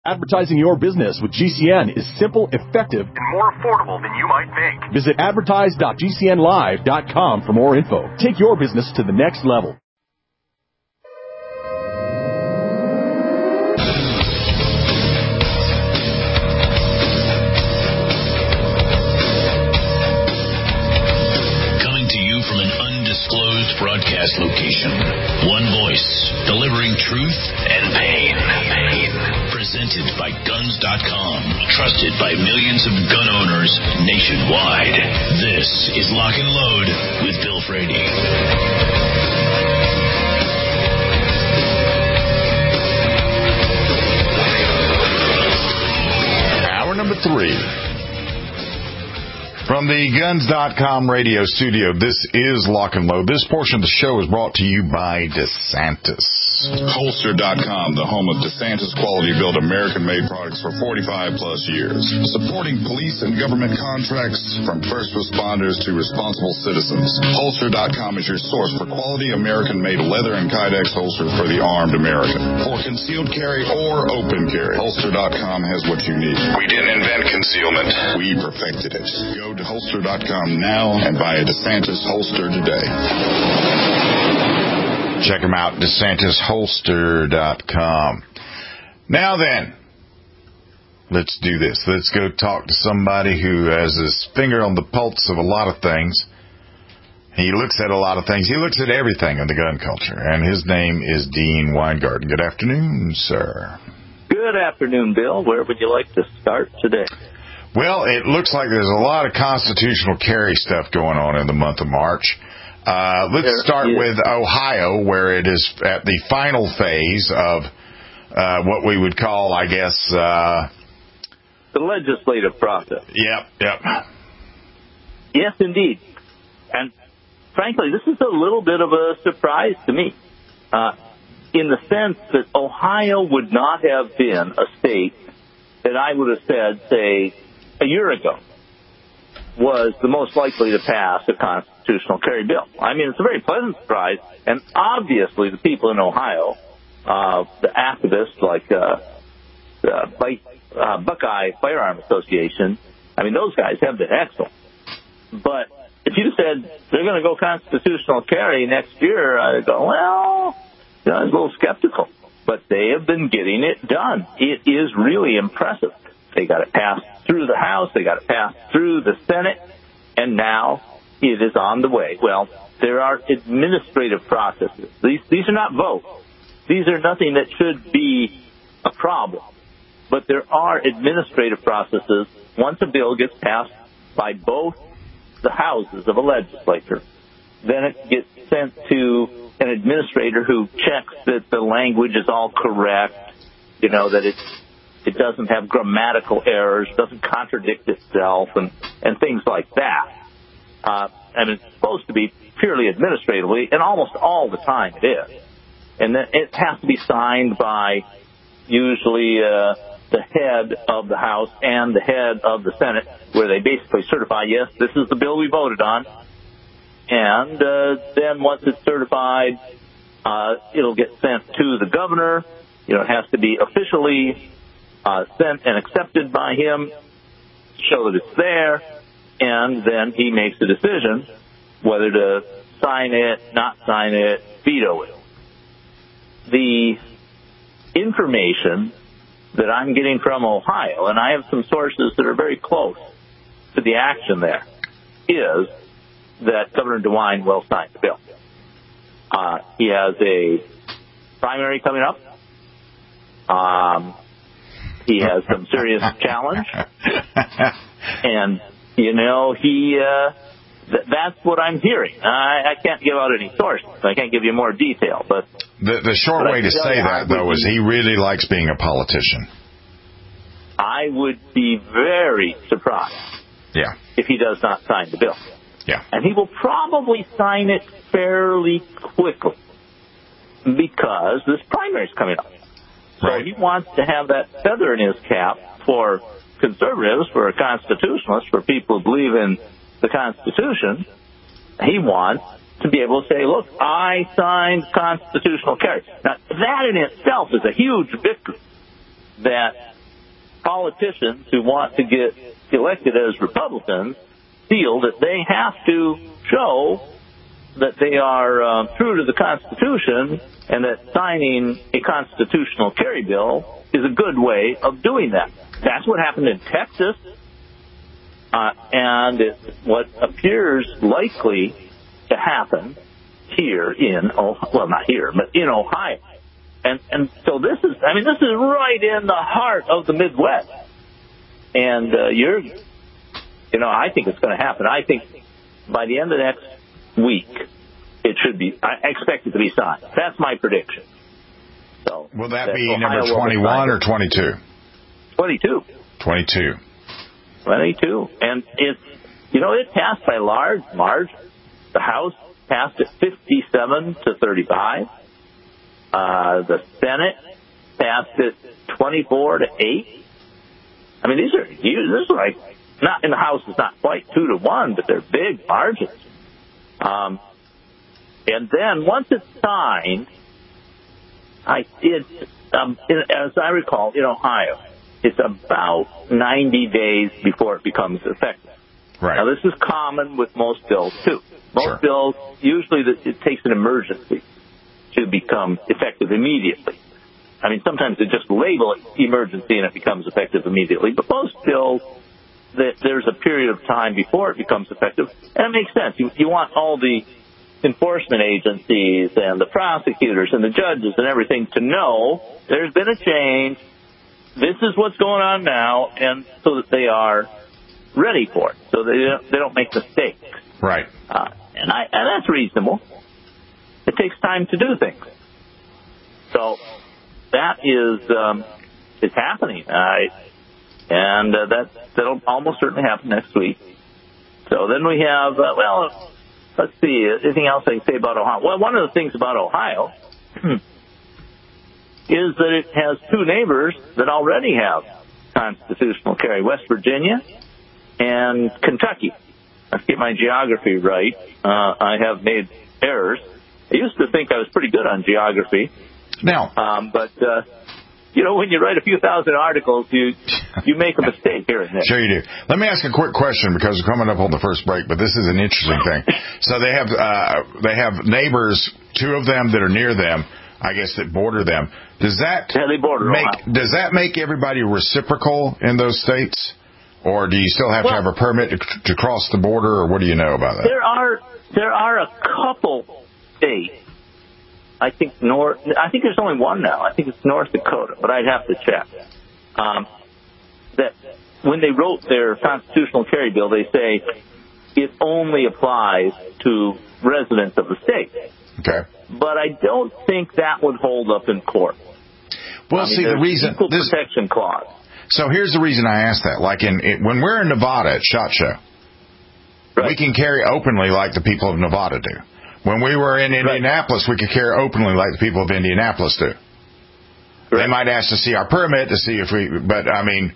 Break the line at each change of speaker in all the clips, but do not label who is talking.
Advertising your business with GCN is simple, effective, and more affordable than you might think. Visit advertise.gcnlive.com for more info. Take your business to the next level.
Coming to you from an undisclosed broadcast location. One voice, delivering truth and pain. Presented by Guns.com. Trusted by millions of gun owners nationwide. This is Lock and Load with Bill Frady.
Hour number 3. From the Guns.com radio studio, this is Lock and Load. This portion of the show is brought to you by DeSantis.
Holster.com, the home of DeSantis quality-built American-made products for 45-plus years. Supporting police and government contracts from first responders to responsible citizens. Holster.com is your source for quality American-made leather and Kydex holsters for the armed American. For concealed carry or open carry, Holster.com has what you need. We didn't invent concealment. We perfected it. Go to Holster.com now and buy a DeSantis holster today.
Check them out, DeSantisHolster.com. Now then, let's do this. Let's go talk to somebody who has his finger on the pulse of a lot of things. He looks at a lot of things. He looks at everything in the gun culture, and his name is Dean Weingarten. Good afternoon, sir.
Good afternoon, Bill. Where would you like to start today?
Well, it looks like there's a lot of constitutional carry stuff going on in the month of March. Let's start with Ohio, where it is at the final phase of what we would call, I guess...
the legislative process.
Yep.
Yes, indeed. And frankly, this is a little bit of a surprise to me, in the sense that Ohio would not have been a state that I would have said, say, a year ago, was the most likely to pass a constitutional carry bill. I mean, it's a very pleasant surprise, and obviously the people in Ohio, the activists like the Buckeye Firearm Association, I mean, those guys have been excellent. But if you said they're going to go constitutional carry next year, I'd go, well, I was a little skeptical. But they have been getting it done. It is really impressive. They got it passed through the House, they got it passed through the Senate, and now it is on the way. Well, there are administrative processes. These are not votes. These are nothing that should be a problem. But there are administrative processes. Once a bill gets passed by both the houses of a legislature, then it gets sent to an administrator who checks that the language is all correct, that it doesn't have grammatical errors, doesn't contradict itself, and things like that. And it's supposed to be purely administratively, and almost all the time it is. And then it has to be signed by usually the head of the House and the head of the Senate, where they basically certify, yes, this is the bill we voted on. And then once it's certified, it'll get sent to the governor. It has to be officially sent and accepted by him, show that it's there, and then he makes a decision whether to sign it, not sign it, veto it. The information that I'm getting from Ohio, and I have some sources that are very close to the action there, is that Governor DeWine will sign the bill. He has a primary coming up. He has some serious challenge. And, that's what I'm hearing. I can't give out any sources. I can't give you more detail. But
the short way to say that, though, is he really likes being a politician.
I would be very surprised if he does not sign the bill.
Yeah.
And he will probably sign it fairly quickly because this primary is coming up. So he wants to have that feather in his cap for conservatives, for constitutionalists, for people who believe in the Constitution. He wants to be able to say, look, I signed constitutional carry. Now, that in itself is a huge victory. that politicians who want to get elected as Republicans feel that they have to show that they are true to the Constitution and that signing a constitutional carry bill is a good way of doing that. That's what happened in Texas, and it's what appears likely to happen here in, well, not here, but in Ohio. And so this is right in the heart of the Midwest. And I think it's going to happen. I think by the end of next week, it should be, I expect it to be signed. That's my prediction. So
will that be number 21 or 22?
22.
22.
22. And it passed by a large margin. The House passed it 57 to 35. The Senate passed it 24 to 8. I mean, these are huge. This is like, not in the House, it's not quite 2 to 1, but they're big margins. And then once it's signed, as I recall, in Ohio, it's about 90 days before it becomes effective.
Right.
Now, this is common with most bills, too. Most bills, usually it takes an emergency to become effective immediately. I mean, sometimes they just label it emergency and it becomes effective immediately. But most bills, there's a period of time before it becomes effective. And it makes sense. You want all the enforcement agencies and the prosecutors and the judges and everything to know there's been a change. This is what's going on now, and so that they are ready for it, so they don't make mistakes.
Right.
And that's reasonable. It takes time to do things. So that is happening, and that'll almost certainly happen next week. So then we have let's see, anything else I can say about Ohio? Well, one of the things about Ohio is that it has 2 neighbors that already have constitutional carry: West Virginia and Kentucky. Let's get my geography right. I have made errors. I used to think I was pretty good on geography.
Now,
but when you write a few thousand articles, you make a mistake here and there.
Sure you do. Let me ask a quick question, because we're coming up on the first break, but this is an interesting thing. So they have neighbors, 2 of them that are near them, I guess, that border them. Does that make everybody reciprocal in those states? Or do you still have to have a permit to cross the border, or what do you know about that?
There are a couple states. I think there's only one now. I think it's North Dakota, but I'd have to check. That when they wrote their constitutional carry bill, they say it only applies to residents of the state.
Okay.
But I don't think that would hold up in court.
Well, see, the reason
equal protection clause.
So here's the reason I asked that. Like when we're in Nevada at SHOT Show, we can carry openly like the people of Nevada do. When we were in Indianapolis, we could carry openly like the people of Indianapolis do. They might ask to see our permit to see if but I mean,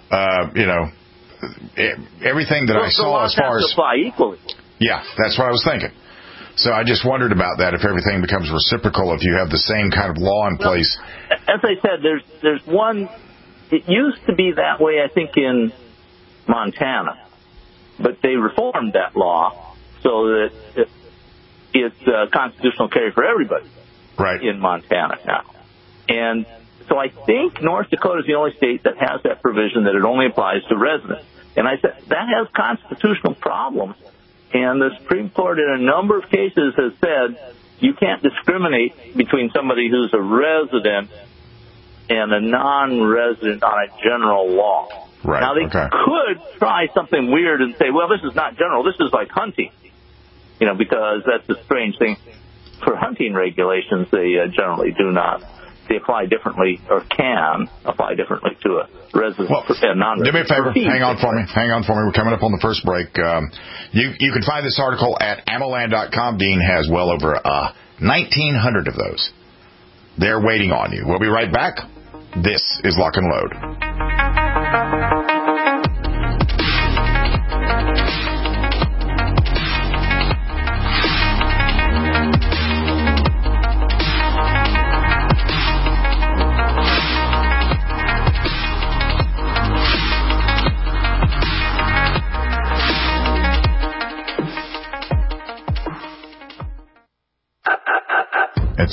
everything that I saw as far as
apply equally.
Yeah, that's what I was thinking. So I just wondered about that, if everything becomes reciprocal, if you have the same kind of law in place.
As I said, there's one. It used to be that way, I think, in Montana, but they reformed that law so that it's constitutional carry for everybody in Montana now. And so I think North Dakota is the only state that has that provision that it only applies to residents. And I said, that has constitutional problems. And the Supreme Court in a number of cases has said you can't discriminate between somebody who's a resident and a non-resident on a general law.
Right.
Now, they could try something weird and say, well, this is not general. This is like hunting. Because that's a strange thing. For hunting regulations, they generally do not. They apply differently, or can apply differently to a resident and non-resident.
Do me a favor. Hang on for me. We're coming up on the first break. You can find this article at AmmoLand.com. Dean has well over 1,900 of those. They're waiting on you. We'll be right back. This is Lock and Load.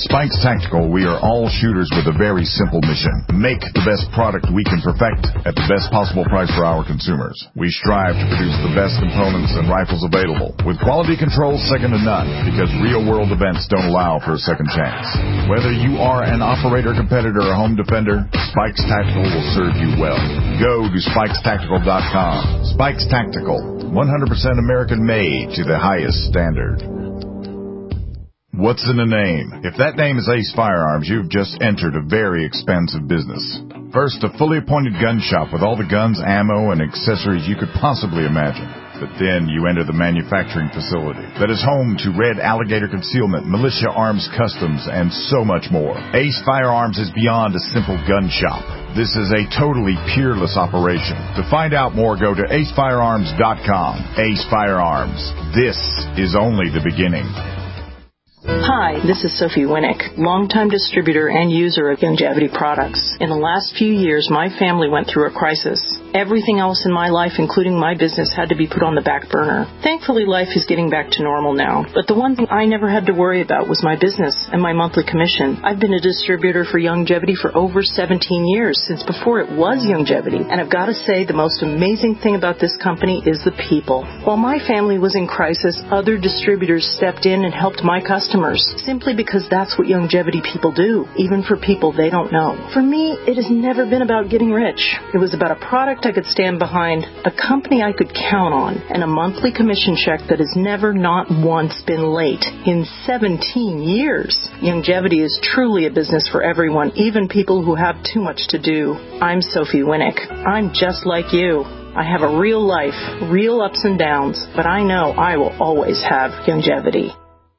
At Spikes Tactical, we are all shooters with a very simple mission. Make the best product we can perfect at the best possible price for our consumers. We strive to produce the best components and rifles available, with quality control second to none, because real-world events don't allow for a second chance. Whether you are an operator, competitor, or home defender, Spikes Tactical will serve you well. Go to SpikesTactical.com. Spikes Tactical, 100% American-made to the highest standard. What's in a name? If that name is Ace Firearms, you've just entered a very expensive business. First, a fully appointed gun shop with all the guns, ammo, and accessories you could possibly imagine. But then you enter the manufacturing facility that is home to Red Alligator Concealment, Militia Arms Customs, and so much more. Ace Firearms is beyond a simple gun shop. This is a totally peerless operation. To find out more, go to acefirearms.com. Ace Firearms. This is only the beginning.
Hi, this is Sophie Winnick, longtime distributor and user of Youngevity products. In the last few years, my family went through a crisis. Everything else in my life, including my business, had to be put on the back burner. Thankfully, life is getting back to normal now. But the one thing I never had to worry about was my business and my monthly commission. I've been a distributor for Youngevity for over 17 years, since before it was Youngevity. And I've got to say, the most amazing thing about this company is the people. While my family was in crisis, other distributors stepped in and helped my customers, simply because that's what Youngevity people do, even for people they don't know. For me, it has never been about getting rich. It was about a product I could stand behind, a company I could count on, and a monthly commission check that has never, not once, been late in 17 years. Youngevity is truly a business for everyone, even people who have too much to do. I'm Sophie Winnick. I'm just like you. I have a real life, real ups and downs, but I know I will always have Youngevity.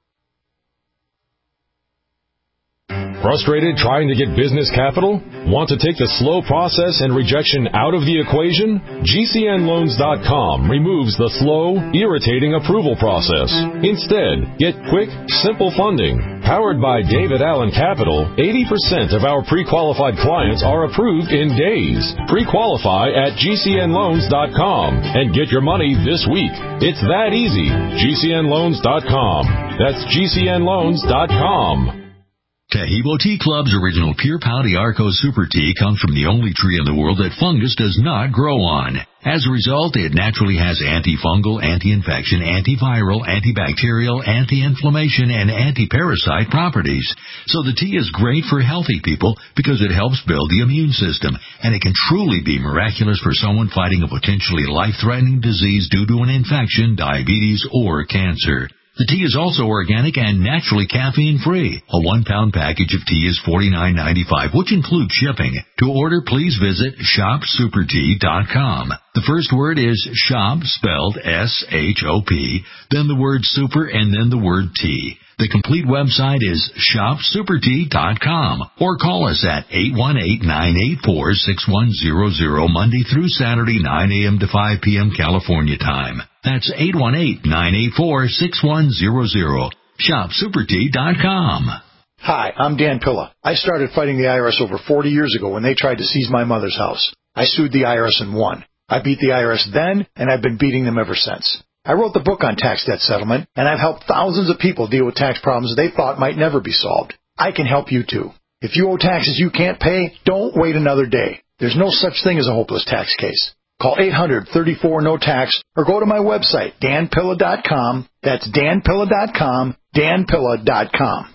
Frustrated trying to get business capital? Want to take the slow process and rejection out of the equation? GCNLoans.com removes the slow, irritating approval process. Instead, get quick, simple funding. Powered by David Allen Capital, 80% of our pre-qualified clients are approved in days. Pre-qualify at GCNLoans.com and get your money this week. It's that easy. GCNLoans.com. That's GCNLoans.com.
Taheebo Tea Club's original Pure Pau d'Arco Super Tea comes from the only tree in the world that fungus does not grow on. As a result, it naturally has antifungal, anti-infection, antiviral, antibacterial, anti-inflammation, and anti-parasite properties. So the tea is great for healthy people because it helps build the immune system, and it can truly be miraculous for someone fighting a potentially life-threatening disease due to an infection, diabetes, or cancer. The tea is also organic and naturally caffeine-free. A 1-pound package of tea is $49.95, which includes shipping. To order, please visit shopsupertea.com. The first word is shop, spelled S-H-O-P, then the word super, and then the word tea. The complete website is shopsupertea.com, or call us at 818-984-6100 Monday through Saturday, 9 a.m. to 5 p.m. California time. That's 818-984-6100. shopsupertea.com.
Hi, I'm Dan Pilla. I started fighting the IRS over 40 years ago when they tried to seize my mother's house. I sued the IRS and won. I beat the IRS then, and I've been beating them ever since. I wrote the book on tax debt settlement, and I've helped thousands of people deal with tax problems they thought might never be solved. I can help you too. If you owe taxes you can't pay, don't wait another day. There's no such thing as a hopeless tax case. Call 800-34-NO-TAX or go to my website, danpilla.com. That's danpilla.com, danpilla.com.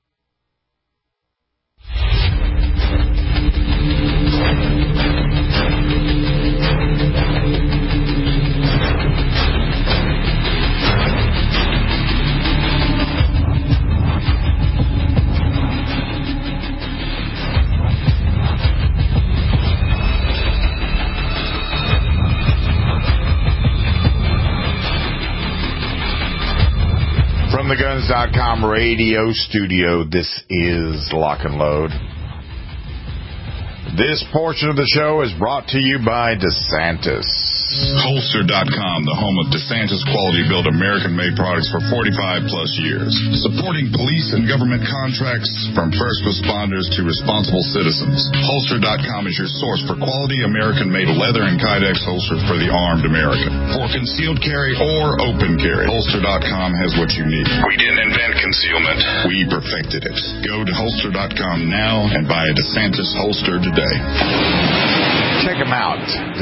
From the Guns.com radio studio, this is Lock and Load. This portion of the show is brought to you by DeSantis.
Holster.com, the home of DeSantis quality-built American-made products for 45-plus years. Supporting police and government contracts from first responders to responsible citizens. Holster.com is your source for quality American-made leather and Kydex holsters for the armed American. For concealed carry or open carry, Holster.com has what you need. We didn't invent concealment. We perfected it. Go to Holster.com now and buy a DeSantis holster today.
Check them out,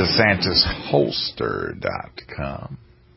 DeSantisHolster.com.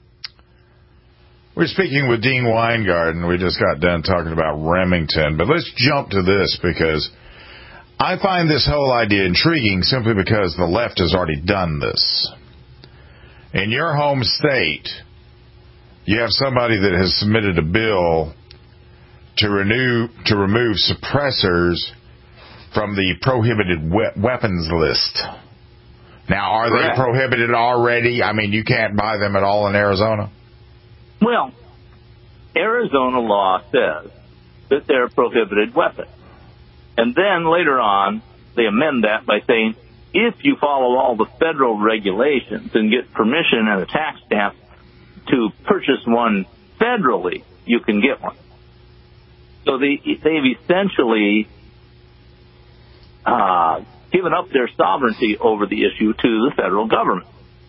We're speaking with Dean Weingarten. We just got done talking about Remington, but let's jump to this because I find this whole idea intriguing simply because the left has already done this. In your home state, you have somebody that has submitted a bill to remove suppressors from the prohibited weapons list. Now, are they prohibited already? I mean, you can't buy them at all in Arizona?
Well, Arizona law says that they're prohibited weapons. And then later on, they amend that by saying, if you follow all the federal regulations and get permission and a tax stamp to purchase one federally, you can get one. So they've essentially given up their sovereignty over the issue to the federal government.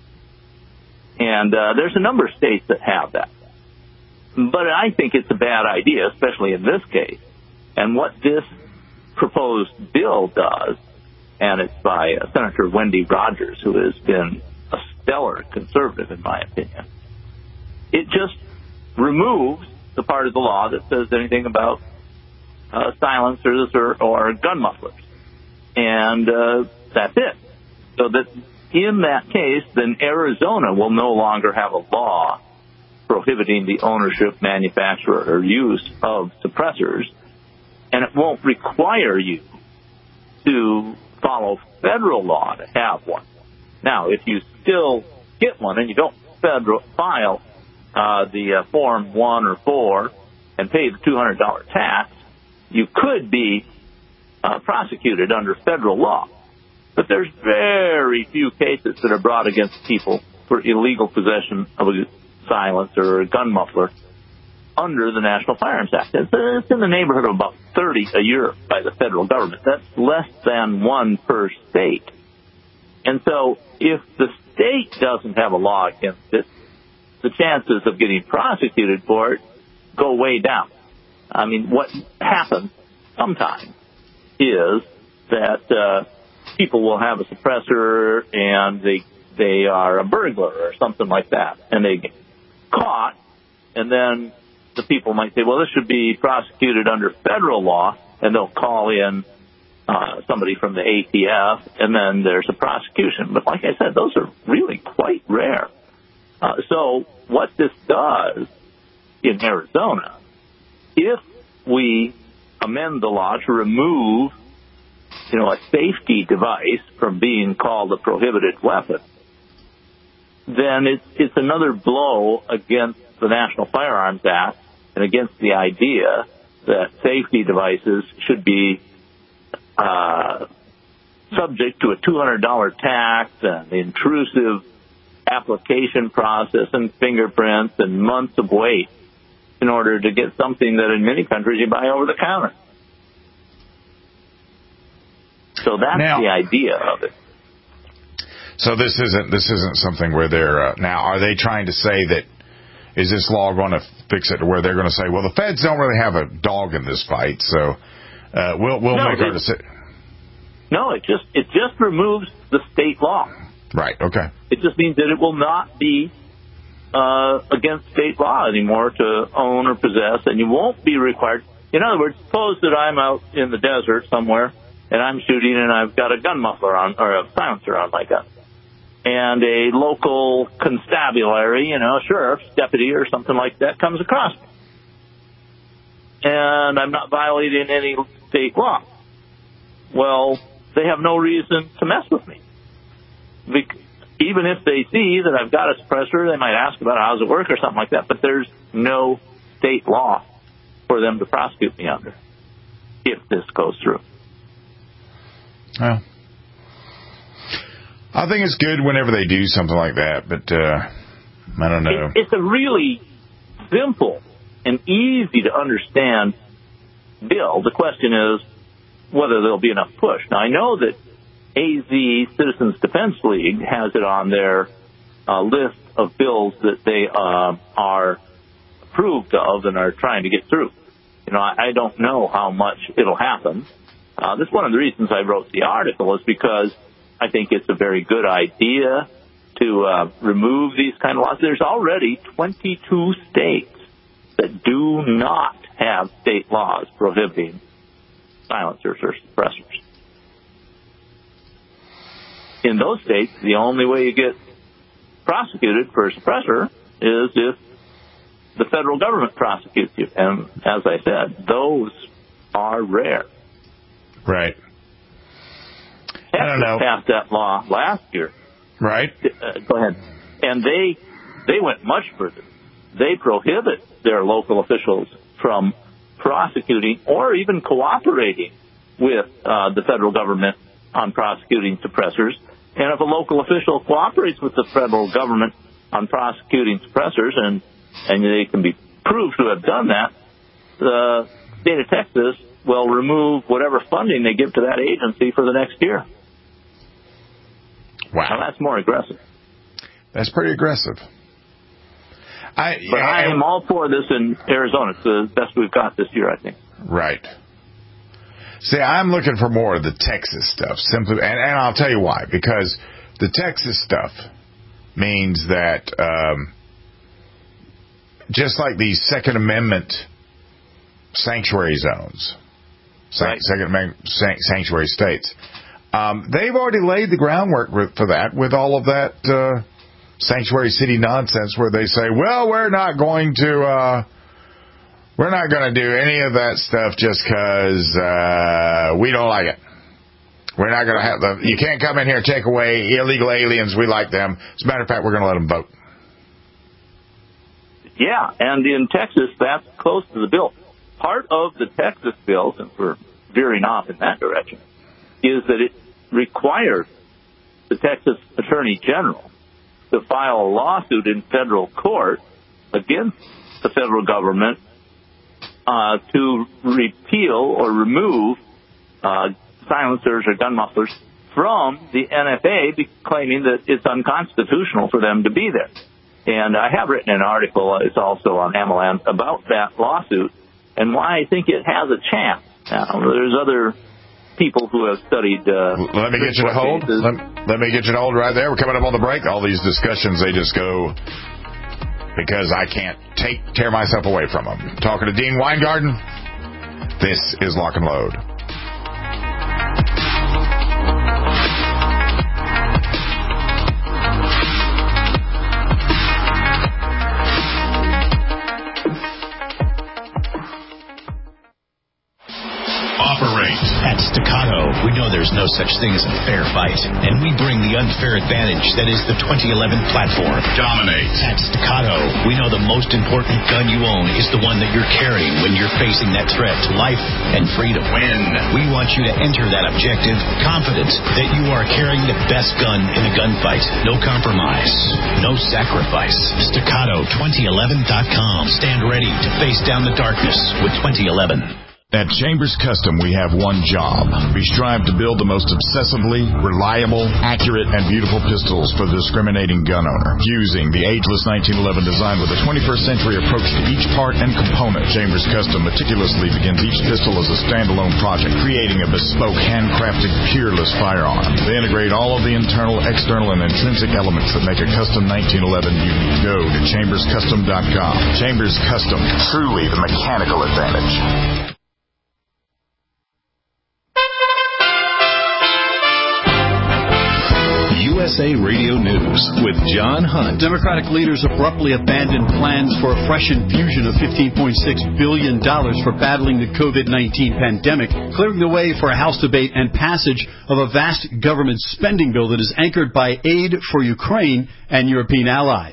And there's a number of states that have that. But I think it's a bad idea, especially in this case. And what this proposed bill does, and it's by Senator Wendy Rogers, who has been a stellar conservative, in my opinion, it just removes the part of the law that says anything about silencers or gun mufflers. And that's it. So that in that case, then Arizona will no longer have a law prohibiting the ownership, manufacture, or use of suppressors, and it won't require you to follow federal law to have one. Now, if you still get one and you don't file the Form 1 or 4 and pay the $200 tax, you could be prosecuted under federal law. But there's very few cases that are brought against people for illegal possession of a silencer or a gun muffler under the National Firearms Act. It's in the neighborhood of about 30 a year by the federal government. That's less than one per state. And so if the state doesn't have a law against it, the chances of getting prosecuted for it go way down. I mean, what happens sometimes is that people will have a suppressor and they are a burglar or something like that, and they get caught, and then the people might say, well, this should be prosecuted under federal law, and they'll call in somebody from the ATF, and then there's a prosecution. But like I said, those are really quite rare. So what this does in Arizona, if we amend the law to remove, a safety device from being called a prohibited weapon, then it's another blow against the National Firearms Act and against the idea that safety devices should be subject to a $200 tax and intrusive application process and fingerprints and months of wait in order to get something that in many countries you buy over the counter. So that's the idea of it.
So this isn't something where they're now. Are they trying to say that is this law going to fix it to where they're going to say, well, the feds don't really have a dog in this fight, so we'll make our decision?
No, it just removes the state law.
Right. Okay.
It just means that it will not be against state law anymore to own or possess, and you won't be required. In other words, suppose that I'm out in the desert somewhere and I'm shooting and I've got a gun muffler on or a silencer on my gun. And a local constabulary, sheriff's deputy or something like that comes across me. And I'm not violating any state law. Well, they have no reason to mess with me. Even if they see that I've got a suppressor, they might ask about how does it work or something like that. But there's no state law for them to prosecute me under if this goes through.
Well, I think it's good whenever they do something like that, but I don't know.
It's a really simple and easy to understand bill. The question is whether there'll be enough push. Now, I know that AZ, Citizens Defense League, has it on their list of bills that they are approved of and are trying to get through. I don't know how much it'll happen. That's one of the reasons I wrote the article, is because I think it's a very good idea to remove these kind of laws. There's already 22 states that do not have state laws prohibiting silencers or suppressors. In those states, the only way you get prosecuted for a suppressor is if the federal government prosecutes you. And as I said, those are rare.
Right. I don't know.
Texas passed that law last year.
Right.
Go ahead. And they went much further. They prohibit their local officials from prosecuting or even cooperating with the federal government on prosecuting suppressors. And if a local official cooperates with the federal government on prosecuting suppressors, and they can be proved to have done that, the state of Texas will remove whatever funding they give to that agency for the next year.
Wow.
Now, that's more aggressive.
That's pretty aggressive.
I am all for this in Arizona. It's the best we've got this year, I think.
Right. See, I'm looking for more of the Texas stuff, simply, and I'll tell you why. Because the Texas stuff means that just like these Second Amendment sanctuary zones,
right.
Second Amendment sanctuary states, they've already laid the groundwork for that with all of that sanctuary city nonsense where they say, well, we're not going to do any of that stuff just because we don't like it. We're not going to have you can't come in here and take away illegal aliens. We like them. As a matter of fact, we're going to let them vote.
Yeah, and in Texas, that's close to the bill. Part of the Texas bill, since we're veering off in that direction, is that it requires the Texas Attorney General to file a lawsuit in federal court against the federal government to repeal or remove silencers or gun mufflers from the NFA, claiming that it's unconstitutional for them to be there. And I have written an article, it's also on AMOLAND, about that lawsuit and why I think it has a chance. Now, there's other people who have studied...
let me get you to hold. Let me get you to hold right there. We're coming up on the break. All these discussions, they just go because I can't tear myself away from them. Talking to Dean Weingarten, this is Lock and Load.
At Staccato, we know there's no such thing as a fair fight, and we bring the unfair advantage that is the 2011 platform.
Dominate.
At Staccato, we know the most important gun you own is the one that you're carrying when you're facing that threat to life and freedom.
Win.
We want you to enter that objective confident that you are carrying the best gun in the gunfight. No compromise. No sacrifice. Staccato2011.com. Stand ready to face down the darkness with 2011.
At Chambers Custom, we have one job. We strive to build the most obsessively reliable, accurate, and beautiful pistols for the discriminating gun owner. Using the ageless 1911 design with a 21st century approach to each part and component, Chambers Custom meticulously begins each pistol as a standalone project, creating a bespoke, handcrafted, peerless firearm. They integrate all of the internal, external, and intrinsic elements that make a custom 1911 unique. Go to chamberscustom.com. Chambers Custom, truly the mechanical advantage.
USA Radio News with John Hunt.
Democratic leaders abruptly abandoned plans for a fresh infusion of $15.6 billion for battling the COVID-19 pandemic, clearing the way for a House debate and passage of a vast government spending bill that is anchored by aid for Ukraine and European allies.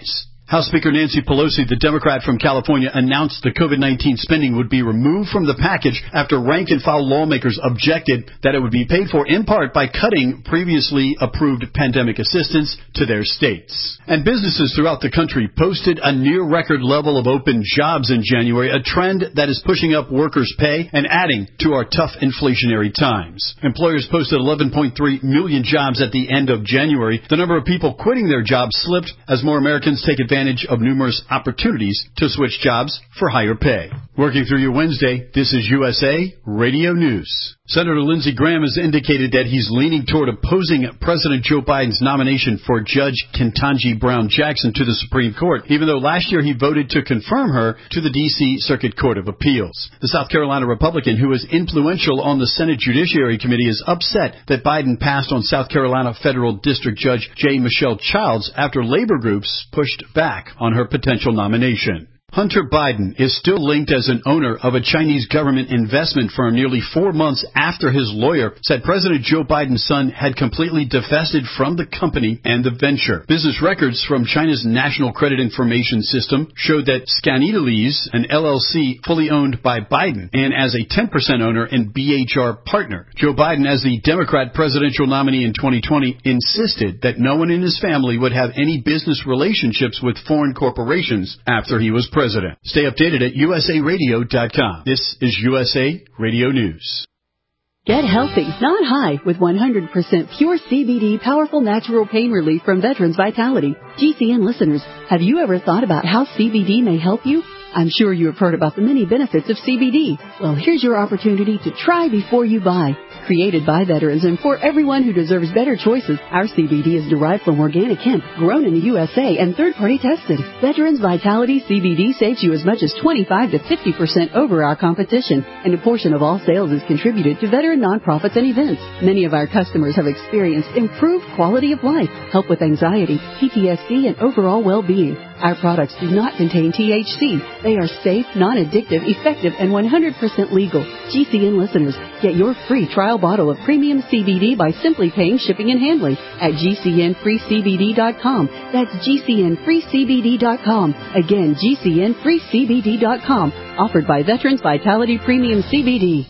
House Speaker Nancy Pelosi, the Democrat from California, announced the COVID-19 spending would be removed from the package after rank-and-file lawmakers objected that it would be paid for in part by cutting previously approved pandemic assistance to their states. And businesses throughout the country posted a near-record level of open jobs in January, a trend that is pushing up workers' pay and adding to our tough inflationary times. Employers posted 11.3 million jobs at the end of January. The number of people quitting their jobs slipped as more Americans take advantage of numerous opportunities to switch jobs for higher pay. Working through your Wednesday, this is USA Radio News. Senator Lindsey Graham has indicated that he's leaning toward opposing President Joe Biden's nomination for Judge Ketanji Brown Jackson to the Supreme Court, even though last year he voted to confirm her to the D.C. Circuit Court of Appeals. The South Carolina Republican, who is influential on the Senate Judiciary Committee, is upset that Biden passed on South Carolina Federal District Judge J. Michelle Childs after labor groups pushed back on her potential nomination. Hunter Biden is still linked as an owner of a Chinese government investment firm nearly 4 months after his lawyer said President Joe Biden's son had completely divested from the company and the venture. Business records from China's National Credit Information System showed that Scanidalease, an LLC fully owned by Biden, and as a 10% owner in BHR Partner. Joe Biden, as the Democrat presidential nominee in 2020, insisted that no one in his family would have any business relationships with foreign corporations after he was president. Stay updated at usaradio.com. This is USA Radio News.
Get healthy, not high, with 100% pure CBD powerful natural pain relief from Veterans Vitality. GCN listeners, have you ever thought about how CBD may help you? I'm sure you have heard about the many benefits of CBD. Well, here's your opportunity to try before you buy. Created by veterans and for everyone who deserves better choices, our CBD is derived from organic hemp, grown in the USA and third-party tested. Veterans Vitality CBD saves you as much as 25 to 50% over our competition, and a portion of all sales is contributed to veteran nonprofits and events. Many of our customers have experienced improved quality of life, help with anxiety, PTSD, and overall well-being. Our products do not contain THC. They are safe, non-addictive, effective, and 100% legal. GCN listeners, get your free trial bottle of premium CBD by simply paying shipping and handling at GCNFreeCBD.com. That's GCNFreeCBD.com. Again, GCNFreeCBD.com. Offered by Veterans Vitality Premium CBD.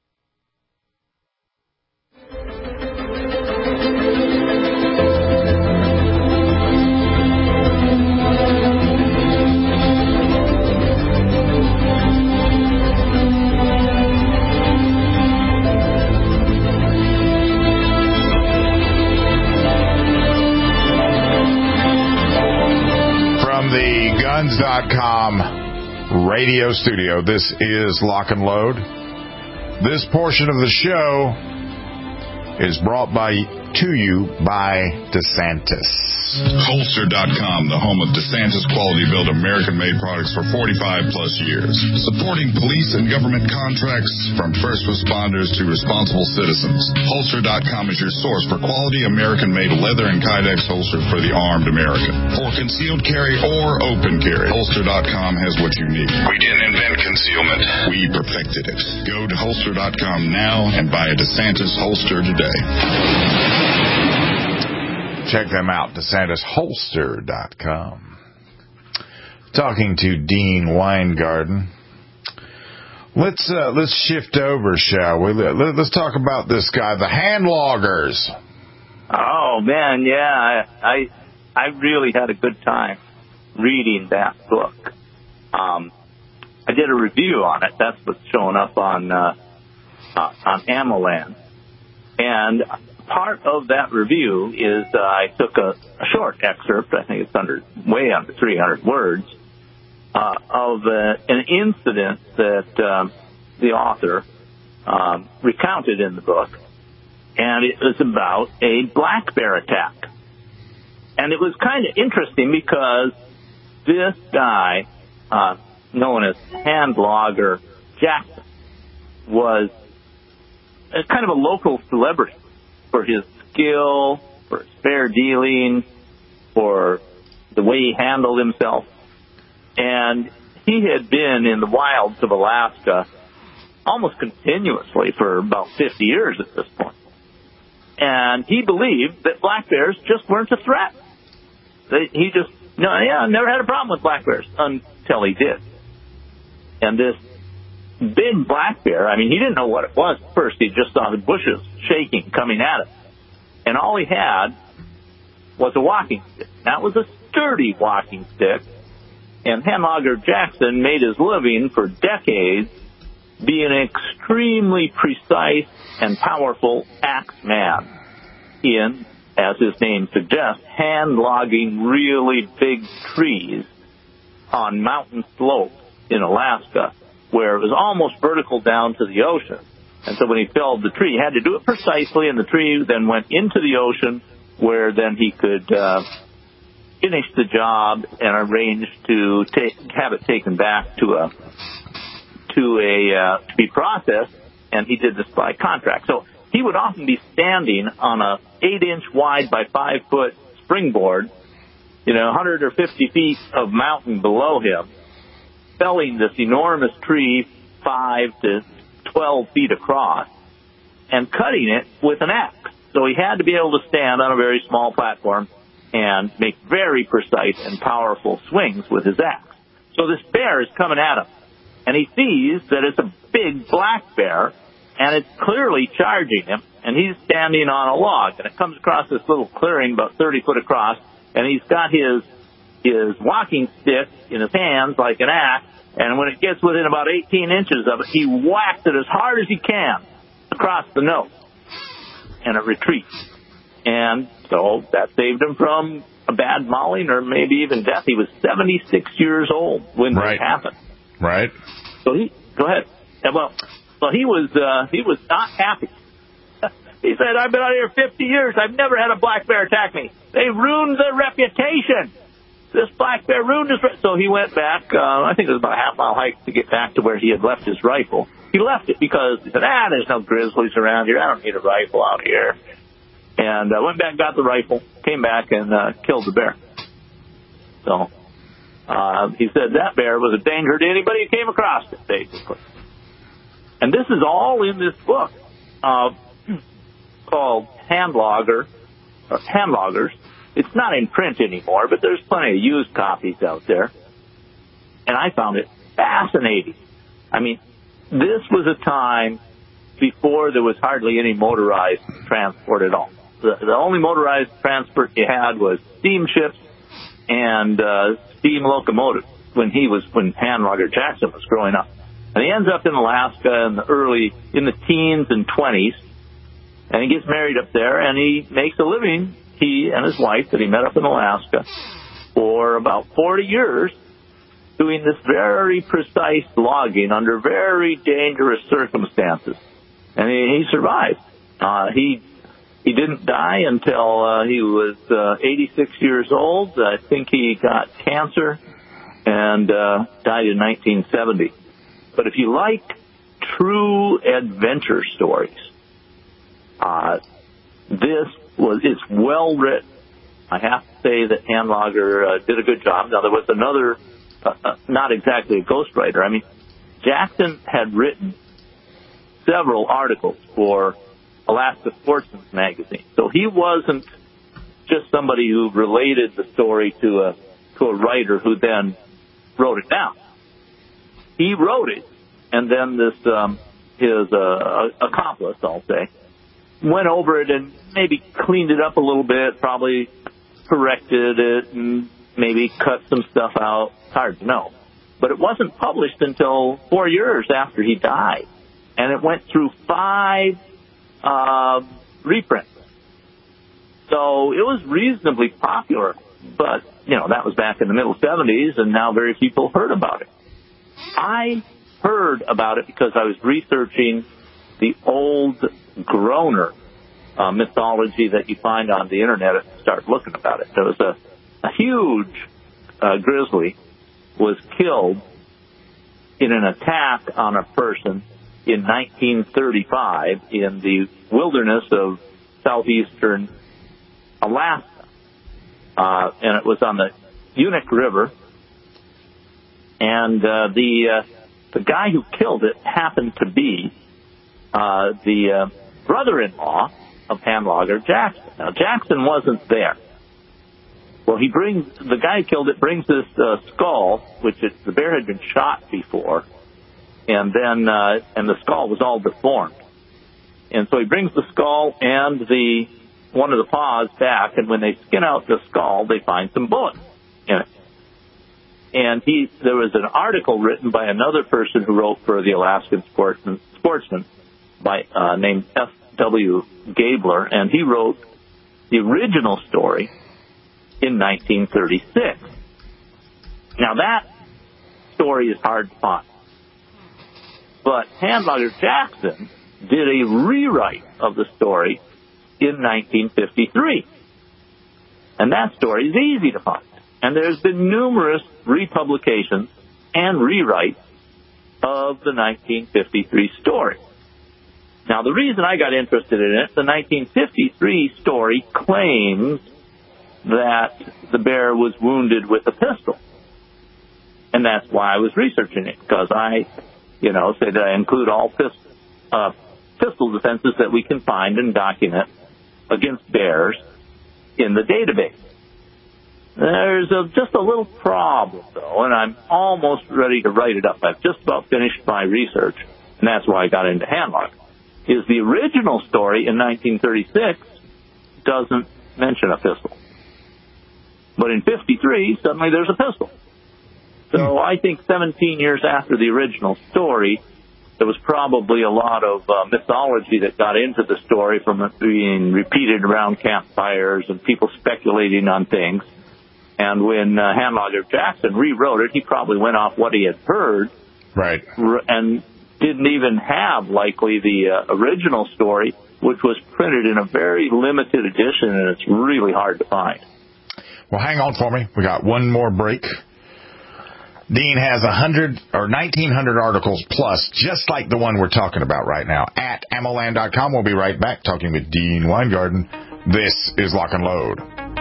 Guns.com radio studio. This is Lock and Load. This portion of the show is brought to you by DeSantis.
Holster.com, the home of DeSantis quality built American-made products for 45 plus years. Supporting police and government contracts from first responders to responsible citizens. Holster.com is your source for quality American-made leather and Kydex holsters for the armed American. For concealed carry or open carry, Holster.com has what you need. We didn't invent concealment. We perfected it. Go to Holster.com now and buy a DeSantis holster today.
Check them out, DeSantisHolster.com. Talking to Dean Weingarten. Let's shift over, shall we? Let's talk about this guy, the hand loggers.
Oh man, yeah, I really had a good time reading that book. I did a review on it. That's what's showing up on AmmoLand. And part of that review is I took a short excerpt, I think it's way under 300 words, of an incident that the author recounted in the book. And it was about a black bear attack. And it was kind of interesting because this guy, known as Hand Logger Jackson, was kind of a local celebrity for his skill, for his fair dealing, for the way he handled himself. And he had been in the wilds of Alaska almost continuously for about 50 years at this point. And he believed that black bears just weren't a threat. He just never had a problem with black bears until he did. And this big black bear, I mean, he didn't know what it was at first. He just saw the bushes shaking, coming at him. And all he had was a walking stick. That was a sturdy walking stick. And Hanlogger Jackson made his living for decades being an extremely precise and powerful axe man in, as his name suggests, hand logging really big trees on mountain slopes in Alaska, where it was almost vertical down to the ocean. And so when he felled the tree, he had to do it precisely, and the tree then went into the ocean, where then he could finish the job and arrange to have it taken back to be processed, and he did this by contract. So he would often be standing on a 8-inch wide by 5-foot springboard, 150 feet of mountain below him, felling this enormous tree 5 to 12 feet across and cutting it with an axe. So he had to be able to stand on a very small platform and make very precise and powerful swings with his axe. So this bear is coming at him, and he sees that it's a big black bear, and it's clearly charging him, and he's standing on a log, and it comes across this little clearing about 30 foot across, and he's got his walking stick in his hands like an axe, and when it gets within about 18 inches of it, he whacks it as hard as he can across the nose, and it retreats. And so that saved him from a bad mauling or maybe even death. He was 76 years old when this happened.
Right.
So go ahead. Well, he was not happy. He said, "I've been out here 50 years. I've never had a black bear attack me. They ruined the reputation. This black bear ruined his So he went back, I think it was about a half-mile hike to get back to where he had left his rifle. He left it because he said, there's no grizzlies around here. I don't need a rifle out here. And went back, got the rifle, came back, and killed the bear. So he said that bear was a danger to anybody who came across it, basically. And this is all in this book called Handloggers. It's not in print anymore, but there's plenty of used copies out there. And I found it fascinating. I mean, this was a time before there was hardly any motorized transport at all. The only motorized transport you had was steamships and steam locomotives when Hanlogger Jackson was growing up. And he ends up in Alaska in the teens and 20s, and he gets married up there, and he makes a living, he and his wife that he met up in Alaska, for about 40 years, doing this very precise logging under very dangerous circumstances. And he survived. He didn't die until he was 86 years old. I think he got cancer and died in 1970. But if you like true adventure stories, it's well written. I have to say that Hanlogger did a good job. Now, there was another, not exactly a ghostwriter. I mean, Jackson had written several articles for Alaska Sportsman magazine. So he wasn't just somebody who related the story to a writer who then wrote it down. He wrote it, and then his accomplice, I'll say, went over it and maybe cleaned it up a little bit, probably corrected it, and maybe cut some stuff out. It's hard to know. But it wasn't published until 4 years after he died. And it went through 5 reprints. So it was reasonably popular. But, that was back in the middle 70s, and now very few people heard about it. I heard about it because I was researching the old Groner mythology that you find on the Internet and start looking about it. There was a huge grizzly was killed in an attack on a person in 1935 in the wilderness of southeastern Alaska. And it was on the Unic River. And the guy who killed it happened to be the brother-in-law of Hanlogger Jackson. Now, Jackson wasn't there. Well, the guy who killed it brings this skull, the bear had been shot before, and then and the skull was all deformed. And so he brings the skull and one of the paws back, and when they skin out the skull, they find some bullets in it. And there was an article written by another person who wrote for the Alaskan Sportsman named F.W. Gabler, and he wrote the original story in 1936. Now, that story is hard to find. But Handlager Jackson did a rewrite of the story in 1953. And that story is easy to find. And there's been numerous republications and rewrites of the 1953 story. Now, the reason I got interested in it, the 1953 story claims that the bear was wounded with a pistol. And that's why I was researching it, because I, say that I include all pistol defenses that we can find and document against bears in the database. There's just a little problem, though, and I'm almost ready to write it up. I've just about finished my research, and that's why I got into Handlager. Is the original story in 1936 doesn't mention a pistol. But in 53, suddenly there's a pistol. So I think 17 years after the original story, there was probably a lot of mythology that got into the story from it being repeated around campfires and people speculating on things. And when Handlager Jackson rewrote it, he probably went off what he had heard.
Right.
And didn't even have, likely, the original story, which was printed in a very limited edition, and it's really hard to find.
Well, hang on for me. We got one more break. Dean has 1,900 articles plus, just like the one we're talking about right now, at AMMOLand.com. We'll be right back talking with Dean Weingarten. This is Lock and Load.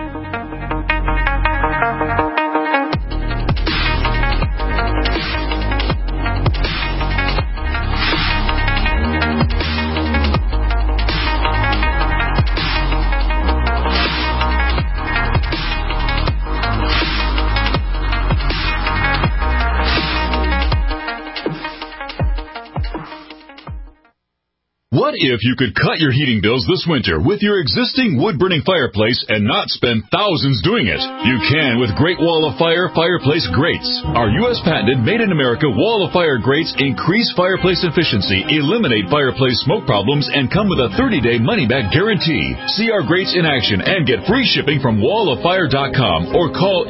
What if you could cut your heating bills this winter with your existing wood-burning fireplace and not spend thousands doing it? You can with Great Wall of Fire fireplace grates. Our U.S. patented made-in-America Wall of Fire grates increase fireplace efficiency, eliminate fireplace smoke problems, and come with a 30-day money-back guarantee. See our grates in action and get free shipping from walloffire.com or call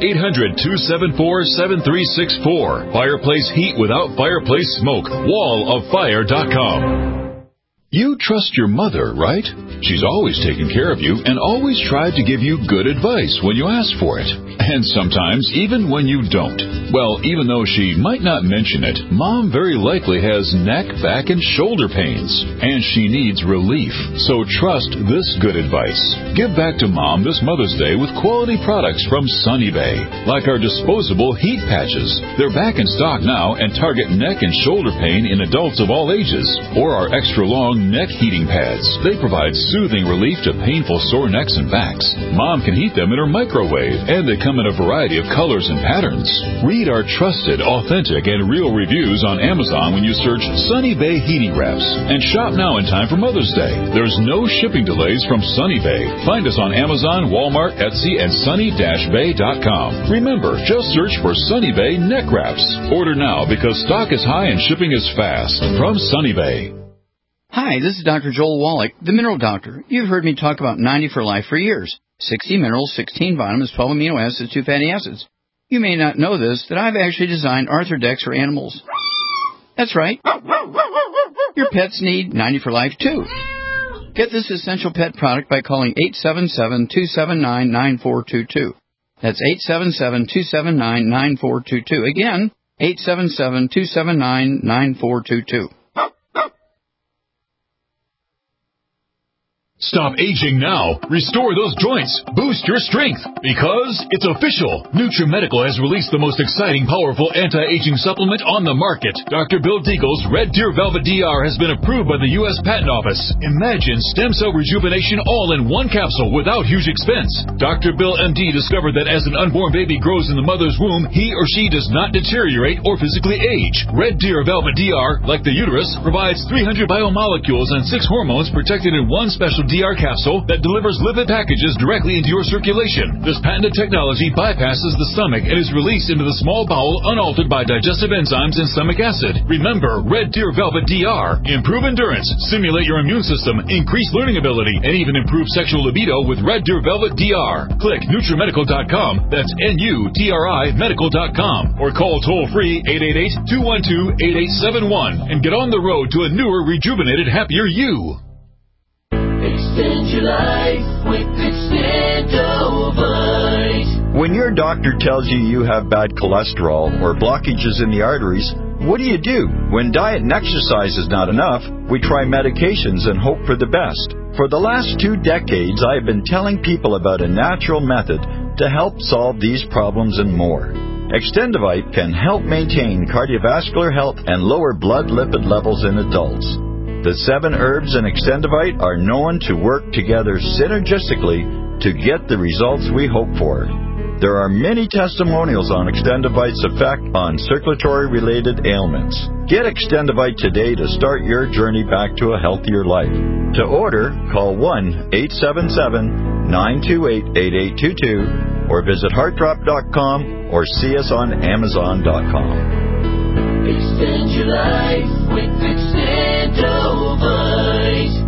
800-274-7364. Fireplace heat without fireplace smoke. walloffire.com. You trust your mother, right? She's always taken care of you and always tried to give you good advice when you ask for it. And sometimes even when you don't. Well, even though she might not mention it, Mom very likely has neck, back, and shoulder pains. And she needs relief. So trust this good advice. Give back to Mom this Mother's Day with quality products from Sunny Bay. Like our disposable heat patches. They're back in stock now and target neck and shoulder pain in adults of all ages. Or our extra long neck heating pads. They provide soothing relief to painful sore necks and backs. Mom can heat them in her microwave, and they come in a variety of colors and patterns. Read our trusted, authentic, and real reviews on Amazon when you search Sunny Bay Heating Wraps. And shop now in time for Mother's Day. There's no shipping delays from Sunny Bay. Find us on Amazon, Walmart, Etsy, and sunny-bay.com. Remember, just search for Sunny Bay Neck Wraps. Order now because stock is high and shipping is fast. From Sunny Bay.
Hi, this is Dr. Joel Wallach, the Mineral Doctor. You've heard me talk about 90 for Life for years. 60 minerals, 16 vitamins, 12 amino acids, 2 fatty acids. You may not know this, that I've actually designed Arthrodex for animals. That's right. Your pets need 90 for Life, too. Get this essential pet product by calling 877-279-9422. That's 877-279-9422. Again, 877-279-9422.
Stop aging now. Restore those joints. Boost your strength. Because it's official. NutriMedical has released the most exciting, powerful anti-aging supplement on the market. Dr. Bill Deagle's Red Deer Velvet DR has been approved by the U.S. Patent Office. Imagine stem cell rejuvenation all in one capsule without huge expense. Dr. Bill MD discovered that as an unborn baby grows in the mother's womb, he or she does not deteriorate or physically age. Red Deer Velvet DR, like the uterus, provides 300 biomolecules and 6 hormones protected in one special DR capsule that delivers lipid packages directly into your circulation. This patented technology bypasses the stomach and is released into the small bowel unaltered by digestive enzymes and stomach acid. Remember, Red Deer Velvet DR. Improve endurance, stimulate your immune system, increase learning ability, and even improve sexual libido with Red Deer Velvet DR. Click NutriMedical.com. That's NUTRI Medical.com. Or call toll-free 888-212-8871 and get on the road to a newer, rejuvenated, happier you.
Extend your life with Extendovite.
When your doctor tells you you have bad cholesterol or blockages in the arteries, what do? When diet and exercise is not enough, we try medications and hope for the best. For the last 2 decades, I have been telling people about a natural method to help solve these problems and more. Extendovite can help maintain cardiovascular health and lower blood lipid levels in adults. The 7 herbs in Extendovite are known to work together synergistically to get the results we hope for. There are many testimonials on Extendovite's effect on circulatory-related ailments. Get Extendovite today to start your journey back to a healthier life. To order, call 1-877-928-8822 or visit heartdrop.com or see us on amazon.com.
Extend your life with Extendovite.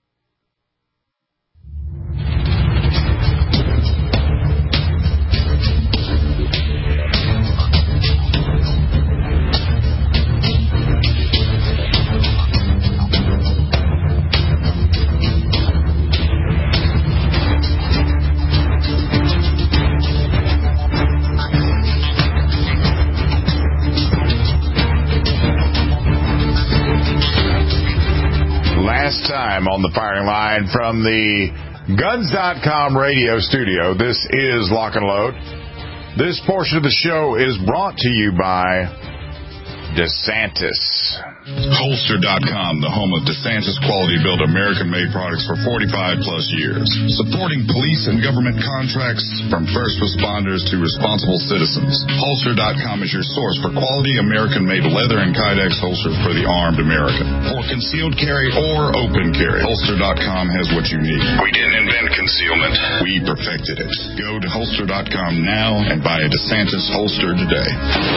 Last time on the firing line from the Guns.com radio studio, this is Lock and Load. This portion of the show is brought to you by DeSantis.
Holster.com, the home of DeSantis quality-built American-made products for 45-plus years. Supporting police and government contracts from first responders to responsible citizens. Holster.com is your source for quality American-made leather and Kydex holsters for the armed American. For concealed carry or open carry, Holster.com has what you need. We didn't invent concealment. We perfected it. Go to Holster.com now and buy a DeSantis holster today.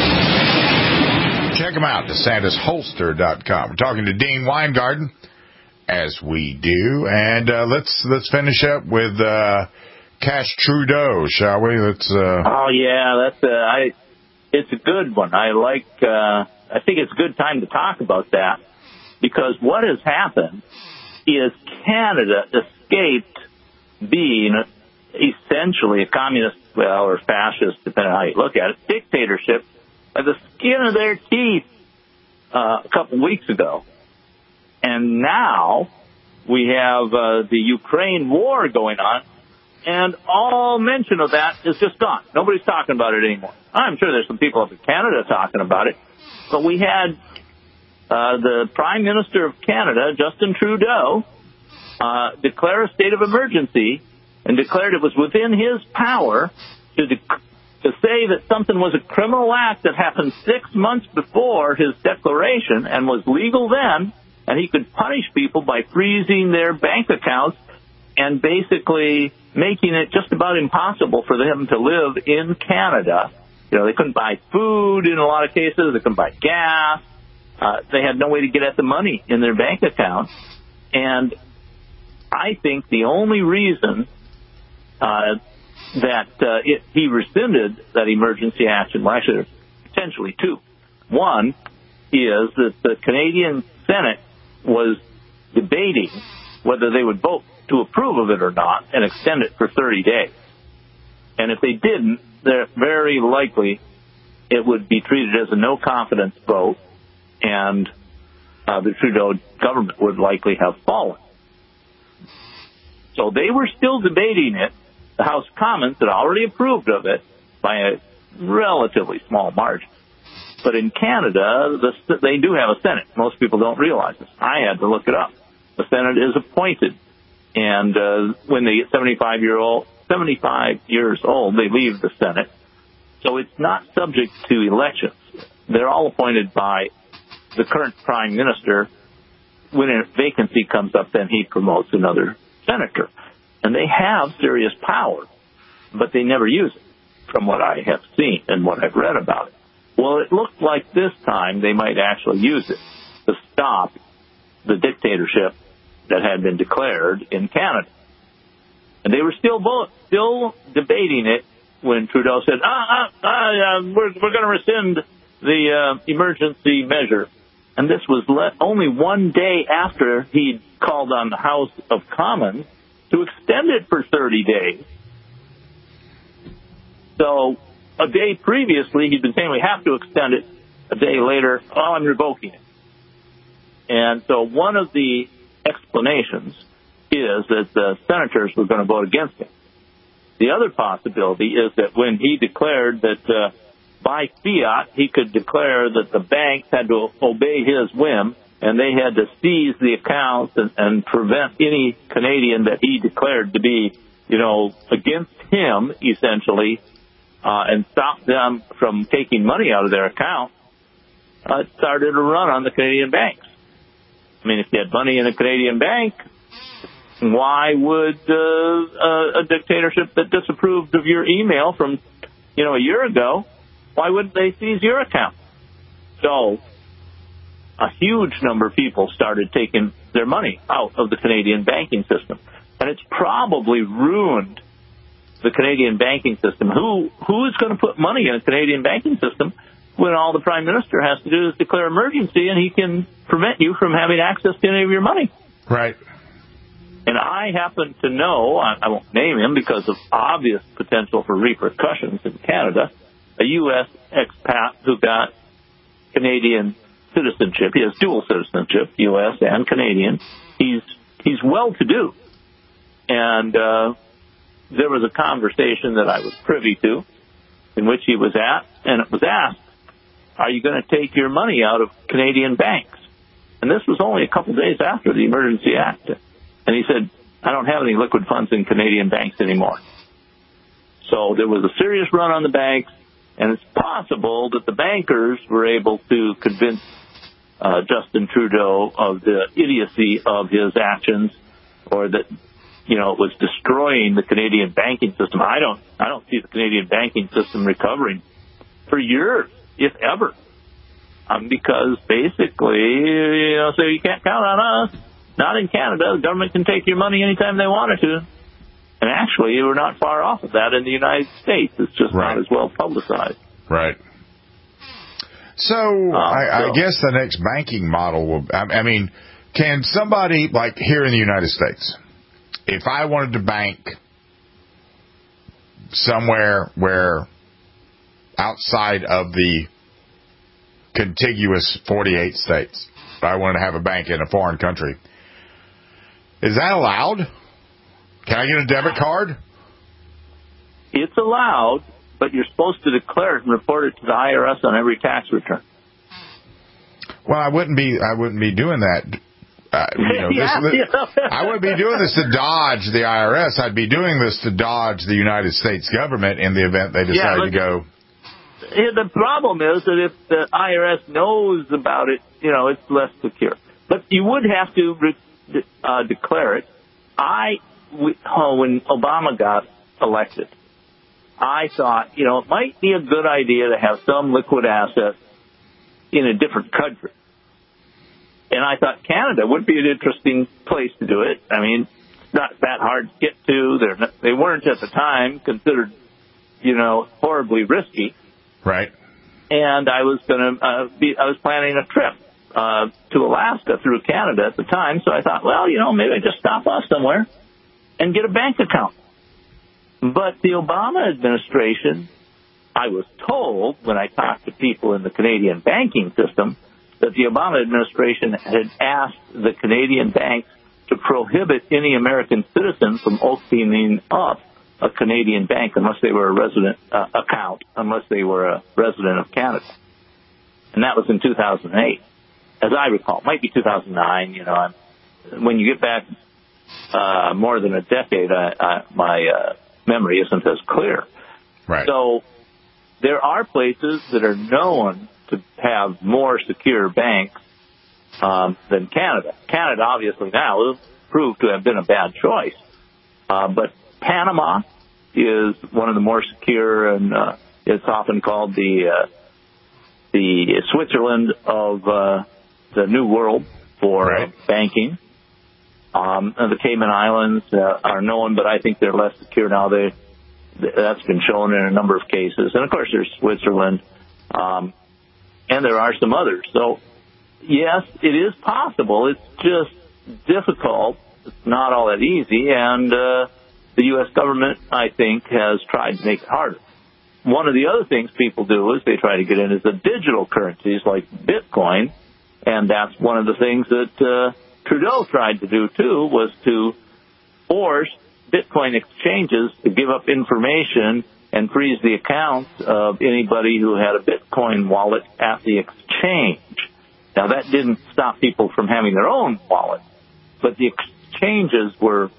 Check them out, DeSantisHolster.com. We're talking to Dean Weingarten, as we do, and let's finish up with Cash Trudeau, shall we?
Oh yeah, it's a good one. I think it's a good time to talk about that because what has happened is Canada escaped being essentially a communist, or fascist, depending on how you look at it, dictatorship by the skin of their teeth a couple of weeks ago. And now we have the Ukraine war going on, and all mention of that is just gone. Nobody's talking about it anymore. I'm sure there's some people up in Canada talking about it, but we had the Prime Minister of Canada, Justin Trudeau, declare a state of emergency and declared it was within his power to say that something was a criminal act that happened 6 months before his declaration and was legal then, and he could punish people by freezing their bank accounts and basically making it just about impossible for them to live in Canada. You know, they couldn't buy food in a lot of cases. They couldn't buy gas. They had no way to get at the money in their bank accounts. And I think the only reason he rescinded that emergency action, well, actually, there's potentially two. One is that the Canadian Senate was debating whether they would vote to approve of it or not and extend it for 30 days. And if they didn't, very likely it would be treated as a no-confidence vote, and the Trudeau government would likely have fallen. So they were still debating it. The House of Commons had already approved of it by a relatively small margin. But in Canada, they do have a Senate. Most people don't realize this. I had to look it up. The Senate is appointed, and when they get 75 years old, they leave the Senate. So it's not subject to elections. They're all appointed by the current prime minister. When a vacancy comes up, then he promotes another senator. And they have serious power, but they never use it, from what I have seen and what I've read about it. Well, it looked like this time they might actually use it to stop the dictatorship that had been declared in Canada. And they were still debating it when Trudeau said, we're going to rescind the emergency measure. And this was only one day after he called on the House of Commons to extend it for 30 days. So a day previously, he'd been saying we have to extend it. A day later, I'm revoking it. And so one of the explanations is that the senators were going to vote against him. The other possibility is that when he declared that by fiat he could declare that the banks had to obey his whim and they had to seize the accounts and prevent any Canadian that he declared to be, against him, essentially, and stop them from taking money out of their account, it started a run on the Canadian banks. I mean, if you had money in a Canadian bank, why would a dictatorship that disapproved of your email from, a year ago, why wouldn't they seize your account? So a huge number of people started taking their money out of the Canadian banking system. And it's probably ruined the Canadian banking system. Who is going to put money in a Canadian banking system when all the Prime Minister has to do is declare emergency and he can prevent you from having access to any of your money?
Right.
And I happen to know, I won't name him because of obvious potential for repercussions in Canada, a U.S. expat who got Canadian citizenship. He has dual citizenship, U.S. and Canadian. He's well-to-do. And there was a conversation that I was privy to in which he was at, and it was asked, are you going to take your money out of Canadian banks? And this was only a couple days after the Emergency Act. And he said, I don't have any liquid funds in Canadian banks anymore. So there was a serious run on the banks, and it's possible that the bankers were able to convince Justin Trudeau of the idiocy of his actions, or that, it was destroying the Canadian banking system. I don't see the Canadian banking system recovering for years, if ever, because basically, so you can't count on us. Not in Canada. The government can take your money anytime they wanted to. And actually, we're not far off of that in the United States. It's just not as well publicized.
Right. So I guess the next banking model will, can somebody, like here in the United States, if I wanted to bank somewhere where outside of the contiguous 48 states, if I wanted to have a bank in a foreign country, is that allowed? Can I get a debit card?
It's allowed, but you're supposed to declare it and report it to the IRS on every tax return.
Well, I wouldn't be doing that. I wouldn't be doing this to dodge the IRS. I'd be doing this to dodge the United States government in the event they decide to go.
The problem is that if the IRS knows about it, it's less secure. But you would have to declare it. When Obama got elected, I thought, it might be a good idea to have some liquid assets in a different country. And I thought Canada would be an interesting place to do it. I mean, it's not that hard to get to. They weren't at the time considered, horribly risky.
Right.
And I was I was planning a trip to Alaska through Canada at the time. So I thought, well, maybe I just stop off somewhere and get a bank account. But the Obama administration, I was told when I talked to people in the Canadian banking system, that the Obama administration had asked the Canadian banks to prohibit any American citizen from opening up a Canadian bank unless they were a resident unless they were a resident of Canada. And that was in 2008, as I recall. It might be 2009. You know, when you get back more than a decade, my memory isn't as clear.
Right.
So there are places that are known to have more secure banks than Canada. Canada, obviously, now has proved to have been a bad choice. But Panama is one of the more secure, and it's often called the Switzerland of the New World for banking. And the Cayman Islands are known, but I think they're less secure now. That's been shown in a number of cases. And, of course, there's Switzerland, and there are some others. So, yes, it is possible. It's just difficult. It's not all that easy, and the U.S. government, I think, has tried to make it harder. One of the other things people do is they try to get into the digital currencies like Bitcoin, and that's one of the things that Trudeau tried to do, too, was to force Bitcoin exchanges to give up information and freeze the accounts of anybody who had a Bitcoin wallet at the exchange. Now, that didn't stop people from having their own wallet, but the exchanges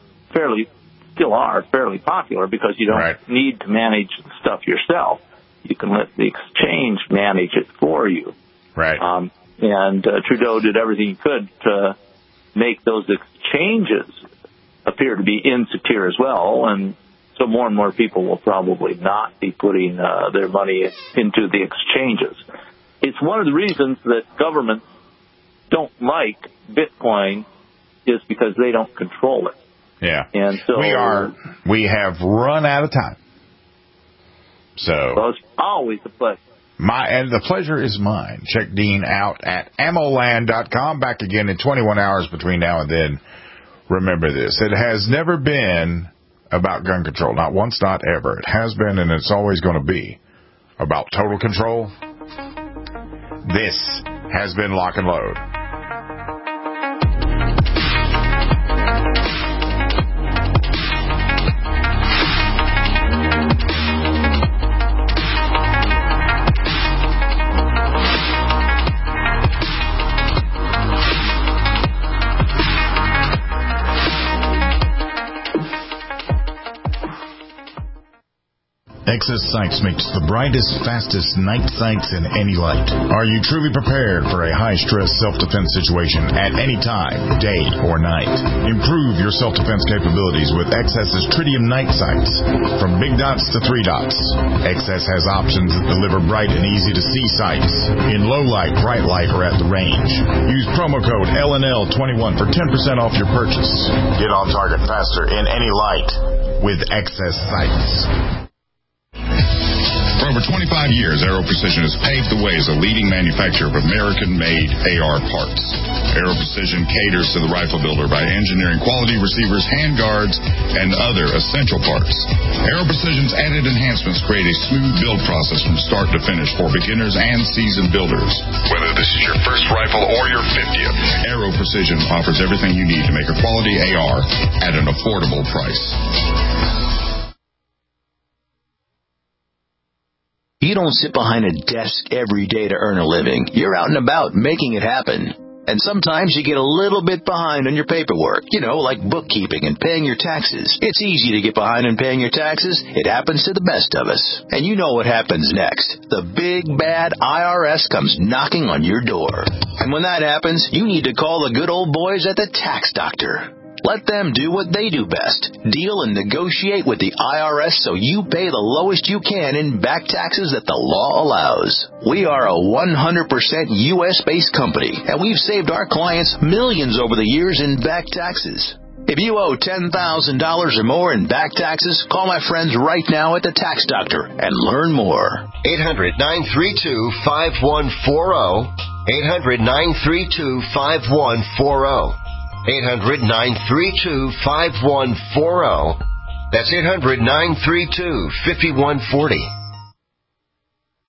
still are fairly popular because you don't need to manage the stuff yourself. You can let the exchange manage it for you.
Right.
And Trudeau did everything he could to make those exchanges appear to be insecure as well, and so more and more people will probably not be putting their money into the exchanges. It's one of the reasons that governments don't like Bitcoin is because they don't control it.
Yeah.
And so
we have run out of time. So
it's always a pleasure.
And the pleasure is mine. Check Dean out at ammoland.com. Back again in 21 hours between now and then. Remember this. It has never been about gun control. Not once, not ever. It has been, and it's always going to be about total control. This has been Lock and Load. Excess Sights makes the brightest, fastest night sights in any light. Are you truly prepared for a high-stress self-defense situation at any time, day or night? Improve your self-defense capabilities with XS's Tritium night sights. From big dots to 3 dots, XS has options that deliver bright and easy-to-see sights in low light, bright light, or at the range. Use promo code LNL21 for 10% off your purchase. Get on target faster in any light with XS Sights.
For over 25 years, Aero Precision has paved the way as a leading manufacturer of American-made AR parts. Aero Precision caters to the rifle builder by engineering quality receivers, handguards, and other essential parts. Aero Precision's added enhancements create a smooth build process from start to finish for beginners and seasoned builders. Whether this is your first rifle or your 50th, Aero Precision offers everything you need to make a quality AR at an affordable price.
You don't sit behind a desk every day to earn a living. You're out and about making it happen. And sometimes you get a little bit behind on your paperwork, like bookkeeping and paying your taxes. It's easy to get behind on paying your taxes. It happens to the best of us. And you know what happens next. The big, bad IRS comes knocking on your door. And when that happens, you need to call the good old boys at the Tax Doctor. Let them do what they do best. Deal and negotiate with the IRS so you pay the lowest you can in back taxes that the law allows. We are a 100% U.S.-based company, and we've saved our clients millions over the years in back taxes. If you owe $10,000 or more in back taxes, call my friends right now at the Tax Doctor and learn more.
800-932-5140. 800-932-5140. 800-932-5140. That's 800-932-5140.